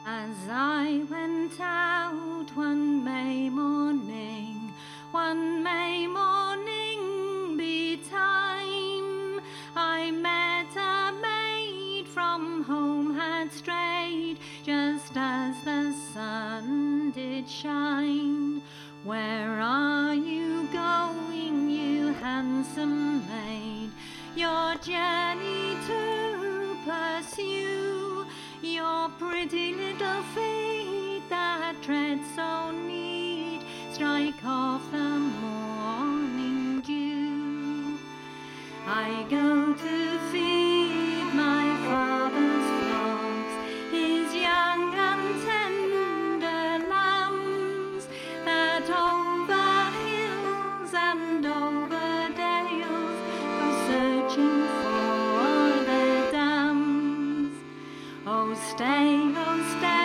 As I went out one May morning betime, I met a maid from home had strayed, just as the sun did shine. Where are you going, you handsome maid? Your journey to pursue, your pretty little feet that tread so neat, strike off the morning dew. I go to feed my father's flocks, his young and tender lambs, that over hills and over dales go searching for their dams. Oh stay,